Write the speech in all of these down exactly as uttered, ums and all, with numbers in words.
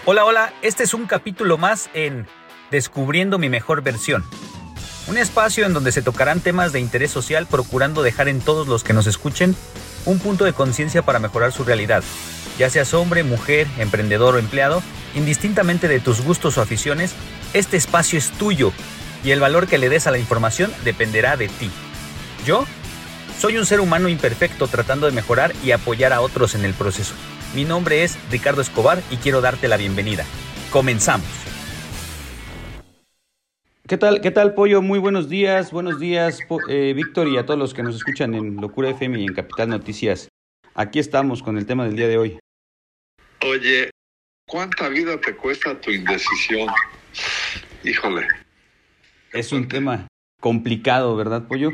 Hola, hola, este es un capítulo más en Descubriendo mi mejor versión. Un espacio en donde se tocarán temas de interés social procurando dejar en todos los que nos escuchen un punto de conciencia para mejorar su realidad. Ya seas hombre, mujer, emprendedor o empleado, indistintamente de tus gustos o aficiones, este espacio es tuyo y el valor que le des a la información dependerá de ti. Yo soy un ser humano imperfecto tratando de mejorar y apoyar a otros en el proceso. Mi nombre es Ricardo Escobar y quiero darte la bienvenida. Comenzamos. ¿Qué tal, qué tal, Pollo? Muy buenos días, buenos días, eh, Víctor, y a todos los que nos escuchan en Locura F M y en Capital Noticias. Aquí estamos con el tema del día de hoy. Oye, ¿cuánta vida te cuesta tu indecisión? Híjole. Es un tema complicado, ¿verdad, Pollo?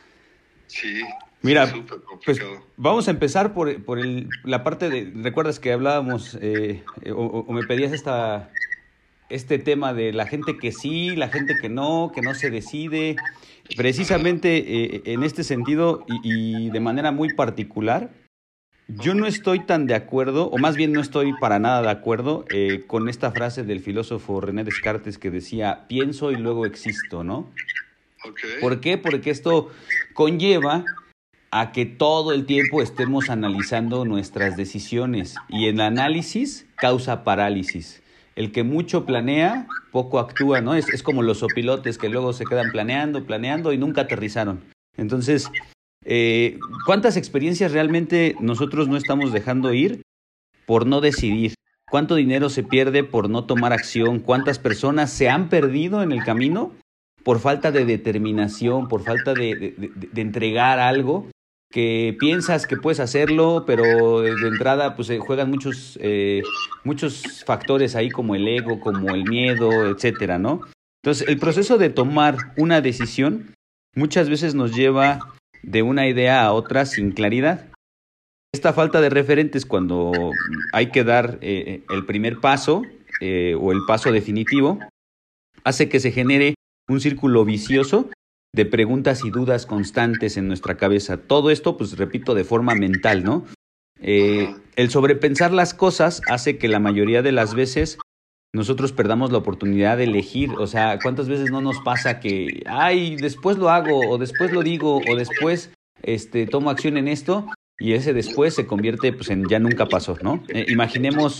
Sí. Mira, sí, pues vamos a empezar por, por el, la parte de, ¿recuerdas que hablábamos eh, o, o me pedías esta, este tema de la gente que sí, la gente que no, que no se decide? Precisamente eh, en este sentido y, y de manera muy particular, yo no estoy tan de acuerdo, o más bien no estoy para nada de acuerdo eh, con esta frase del filósofo René Descartes que decía, pienso y luego existo, ¿no? Okay. ¿Por qué? Porque esto conlleva a que todo el tiempo estemos analizando nuestras decisiones y el análisis causa parálisis. El que mucho planea, poco actúa, ¿no? Es, es como los opilotes que luego se quedan planeando, planeando y nunca aterrizaron. Entonces, eh, ¿cuántas experiencias realmente nosotros no estamos dejando ir por no decidir? ¿Cuánto dinero se pierde por no tomar acción? ¿Cuántas personas se han perdido en el camino por falta de determinación, por falta de, de, de, de entregar algo que piensas que puedes hacerlo, pero de entrada pues juegan muchos eh, muchos factores ahí como el ego, como el miedo, etcétera, ¿no? Entonces, el proceso de tomar una decisión muchas veces nos lleva de una idea a otra sin claridad. Esta falta de referentes cuando hay que dar eh, el primer paso eh, o el paso definitivo hace que se genere un círculo vicioso de preguntas y dudas constantes en nuestra cabeza. Todo esto, pues repito, de forma mental, ¿no? Eh, el sobrepensar las cosas hace que la mayoría de las veces nosotros perdamos la oportunidad de elegir. O sea, ¿cuántas veces no nos pasa que, ay, después lo hago, o después lo digo, o después este, tomo acción en esto, y ese después se convierte pues, en ya nunca pasó, ¿no? Eh, imaginemos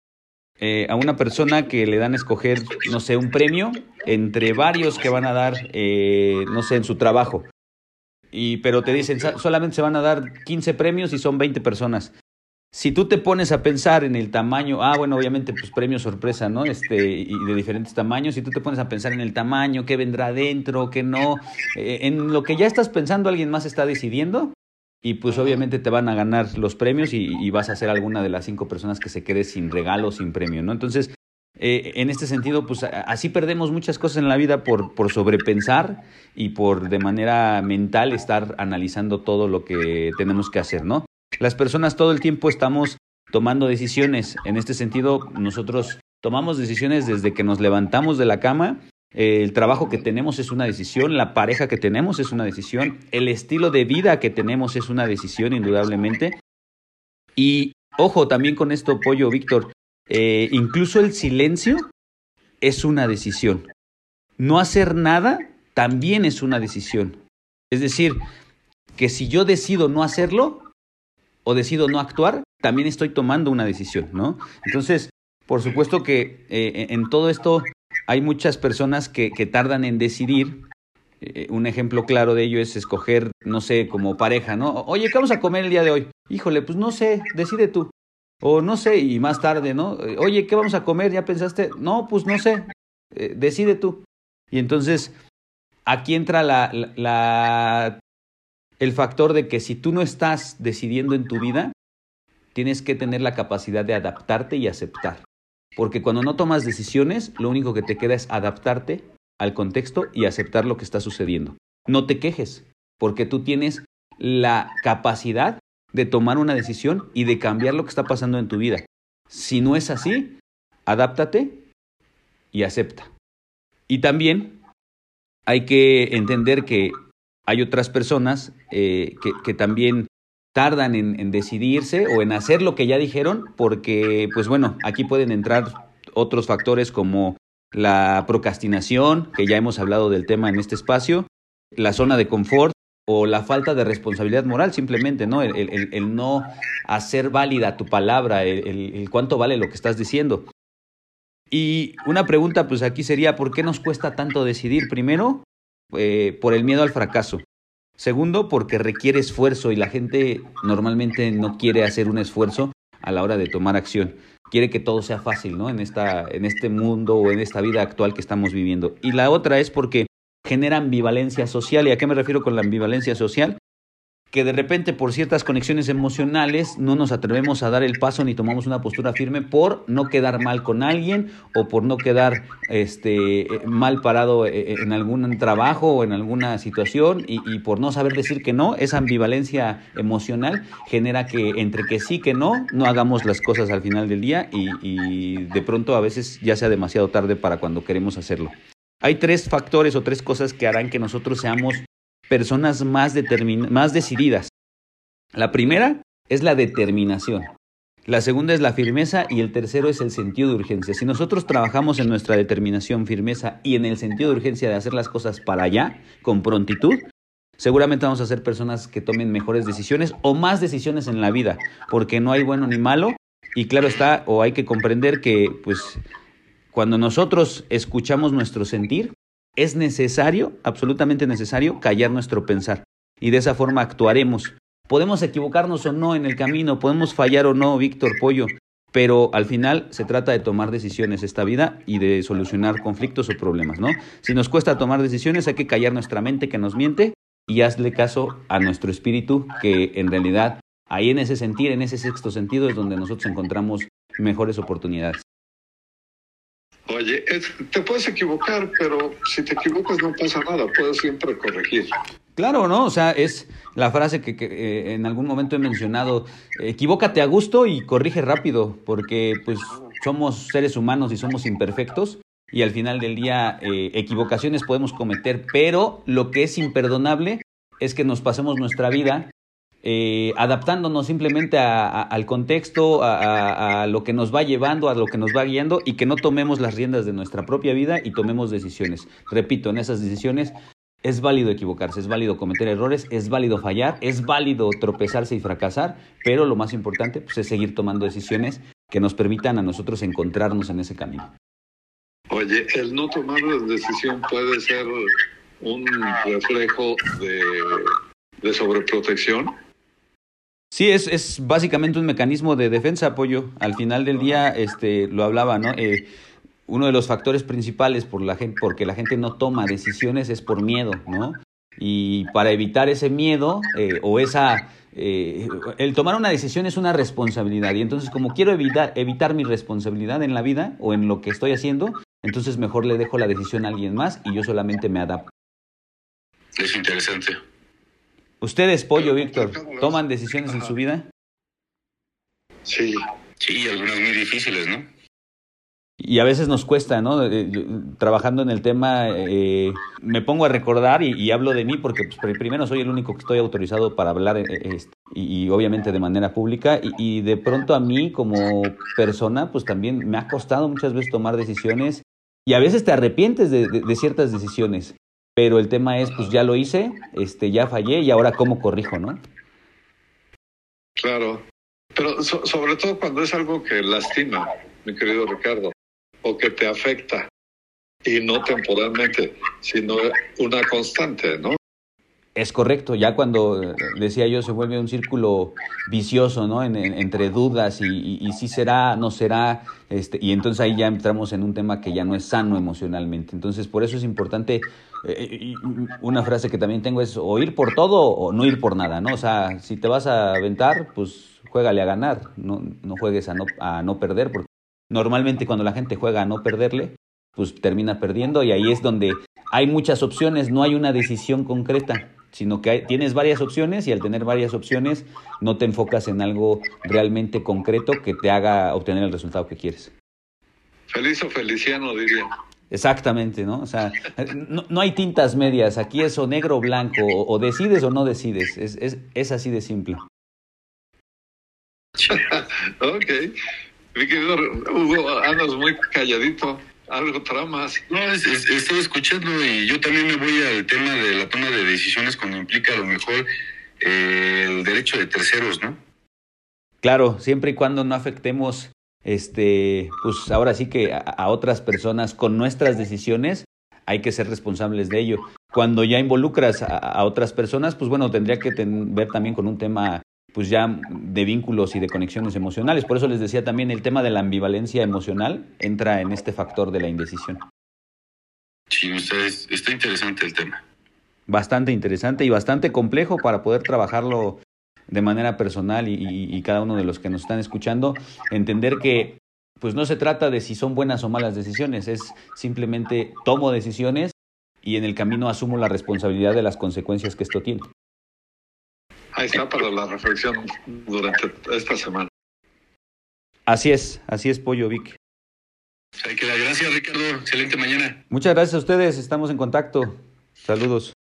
Eh, a una persona que le dan a escoger, no sé, un premio entre varios que van a dar, eh, no sé, en su trabajo. Y, pero te dicen, solamente se van a dar quince premios y son veinte personas. Si tú te pones a pensar en el tamaño, ah, bueno, obviamente, pues premio sorpresa, ¿no? Este, y de diferentes tamaños. Si tú te pones a pensar en el tamaño, qué vendrá adentro, qué no, eh, en lo que ya estás pensando, alguien más está decidiendo. Y pues obviamente te van a ganar los premios y, y vas a ser alguna de las cinco personas que se quede sin regalo, sin premio, ¿no? Entonces, eh, en este sentido, pues así perdemos muchas cosas en la vida por, por sobrepensar y por de manera mental estar analizando todo lo que tenemos que hacer, ¿no? Las personas todo el tiempo estamos tomando decisiones. En este sentido, nosotros tomamos decisiones desde que nos levantamos de la cama. El trabajo que tenemos es una decisión, la pareja que tenemos es una decisión, el estilo de vida que tenemos es una decisión, indudablemente. Y ojo, también con esto, Pollo, Víctor, eh, incluso el silencio es una decisión. No hacer nada también es una decisión. Es decir, que si yo decido no hacerlo o decido no actuar, también estoy tomando una decisión, ¿no? Entonces, por supuesto que eh, en todo esto hay muchas personas que, que tardan en decidir. Eh, un ejemplo claro de ello es escoger, no sé, como pareja, ¿no? Oye, ¿qué vamos a comer el día de hoy? Híjole, pues no sé, decide tú. O no sé, y más tarde, ¿no? Oye, ¿qué vamos a comer? ¿Ya pensaste? No, pues no sé, eh, decide tú. Y entonces, aquí entra la, la, la, el factor de que si tú no estás decidiendo en tu vida, tienes que tener la capacidad de adaptarte y aceptar. Porque cuando no tomas decisiones, lo único que te queda es adaptarte al contexto y aceptar lo que está sucediendo. No te quejes, porque tú tienes la capacidad de tomar una decisión y de cambiar lo que está pasando en tu vida. Si no es así, adáptate y acepta. Y también hay que entender que hay otras personas eh, que, que también tardan en, en decidirse o en hacer lo que ya dijeron, porque, pues bueno, aquí pueden entrar otros factores como la procrastinación, que ya hemos hablado del tema en este espacio, la zona de confort o la falta de responsabilidad moral simplemente, ¿no? El, el, el no hacer válida tu palabra, el, el, el cuánto vale lo que estás diciendo. Y una pregunta pues aquí sería, ¿por qué nos cuesta tanto decidir? Primero, eh, por el miedo al fracaso. Segundo, porque requiere esfuerzo y la gente normalmente no quiere hacer un esfuerzo a la hora de tomar acción. Quiere que todo sea fácil, ¿no? En esta, en este mundo o en esta vida actual que estamos viviendo. Y la otra es porque genera ambivalencia social. ¿Y a qué me refiero con la ambivalencia social? Que de repente por ciertas conexiones emocionales no nos atrevemos a dar el paso ni tomamos una postura firme por no quedar mal con alguien o por no quedar este, mal parado en algún trabajo o en alguna situación y, y por no saber decir que no. Esa ambivalencia emocional genera que entre que sí que no, no hagamos las cosas al final del día y, y de pronto a veces ya sea demasiado tarde para cuando queremos hacerlo. Hay tres factores o tres cosas que harán que nosotros seamos personas más, determin- más decididas. La primera es la determinación. La segunda es la firmeza y el tercero es el sentido de urgencia. Si nosotros trabajamos en nuestra determinación, firmeza y en el sentido de urgencia de hacer las cosas para allá, con prontitud, seguramente vamos a ser personas que tomen mejores decisiones o más decisiones en la vida, porque no hay bueno ni malo y claro está, o hay que comprender que pues cuando nosotros escuchamos nuestro sentir, es necesario, absolutamente necesario, callar nuestro pensar. Y de esa forma actuaremos. Podemos equivocarnos o no en el camino, podemos fallar o no, Víctor Pollo, pero al final se trata de tomar decisiones esta vida y de solucionar conflictos o problemas, ¿no? Si nos cuesta tomar decisiones, hay que callar nuestra mente que nos miente y hazle caso a nuestro espíritu, que en realidad ahí en ese sentir, en ese sexto sentido, es donde nosotros encontramos mejores oportunidades. Oye, es, te puedes equivocar, pero si te equivocas no pasa nada, puedes siempre corregir. Claro, ¿no? O sea, es la frase que, que eh, en algún momento he mencionado, equivócate a gusto y corrige rápido, porque pues somos seres humanos y somos imperfectos y al final del día eh, equivocaciones podemos cometer, pero lo que es imperdonable es que nos pasemos nuestra vida Eh, adaptándonos simplemente a, a, al contexto, a, a, a lo que nos va llevando, a lo que nos va guiando y que no tomemos las riendas de nuestra propia vida y tomemos decisiones. Repito, en esas decisiones es válido equivocarse, es válido cometer errores, es válido fallar, es válido tropezarse y fracasar, pero lo más importante pues, es seguir tomando decisiones que nos permitan a nosotros encontrarnos en ese camino. Oye, el no tomar la decisión puede ser un reflejo de, de sobreprotección. Sí, es, es básicamente un mecanismo de defensa, apoyo. Al final del día, este, lo hablaba, ¿no? Eh, uno de los factores principales por la gente, porque la gente no toma decisiones es por miedo, ¿no? Y para evitar ese miedo eh, o esa... Eh, el tomar una decisión es una responsabilidad. Y entonces, como quiero evitar, evitar mi responsabilidad en la vida o en lo que estoy haciendo, entonces mejor le dejo la decisión a alguien más y yo solamente me adapto. Es interesante. ¿Ustedes, Pollo, Víctor, toman decisiones Ajá. en su vida? Sí. Sí, algunas muy difíciles, ¿no? Y a veces nos cuesta, ¿no? Eh, trabajando en el tema, eh, me pongo a recordar y, y hablo de mí porque pues, primero soy el único que estoy autorizado para hablar eh, eh, y, y obviamente de manera pública y, y de pronto a mí como persona pues también me ha costado muchas veces tomar decisiones y a veces te arrepientes de, de, de ciertas decisiones. Pero el tema es, pues ya lo hice, este, ya fallé y ahora cómo corrijo, ¿no? Claro, pero so, sobre todo cuando es algo que lastima, mi querido Ricardo, o que te afecta, y no temporalmente, sino una constante, ¿no? Es correcto, ya cuando, decía yo, se vuelve un círculo vicioso, ¿no? En, en, entre dudas y, y, y sí será, no será, este, y entonces ahí ya entramos en un tema que ya no es sano emocionalmente. Entonces, por eso es importante, eh, una frase que también tengo es o ir por todo o no ir por nada, ¿no? O sea, si te vas a aventar, pues juégale a ganar, no, no juegues a no, a no perder, porque normalmente cuando la gente juega a no perderle, pues termina perdiendo y ahí es donde hay muchas opciones, no hay una decisión concreta, sino que hay, tienes varias opciones y al tener varias opciones no te enfocas en algo realmente concreto que te haga obtener el resultado que quieres. Feliz o feliciano, diría. Exactamente, ¿no? O sea, no, no hay tintas medias, aquí es o negro o blanco, o, o decides o no decides, es, es, es así de simple. Ok, Mi querido Hugo, andas muy calladito. Algo tramas. No, es, es, estoy escuchando y yo también me voy al tema de la toma de decisiones cuando implica a lo mejor eh, el derecho de terceros, ¿no? Claro, siempre y cuando no afectemos, este, pues ahora sí que a, a otras personas con nuestras decisiones, hay que ser responsables de ello. Cuando ya involucras a, a otras personas, pues bueno, tendría que ten, ver también con un tema pues ya de vínculos y de conexiones emocionales. Por eso les decía también el tema de la ambivalencia emocional entra en este factor de la indecisión. Sí, ustedes, está interesante el tema. Bastante interesante y bastante complejo para poder trabajarlo de manera personal y, y, y cada uno de los que nos están escuchando, entender que pues no se trata de si son buenas o malas decisiones, es simplemente tomo decisiones y en el camino asumo la responsabilidad de las consecuencias que esto tiene. Ahí está para la reflexión durante esta semana. Así es, así es, Pollo Vic. Hay que dar gracias, Ricardo. Excelente mañana. Muchas gracias a ustedes, estamos en contacto. Saludos.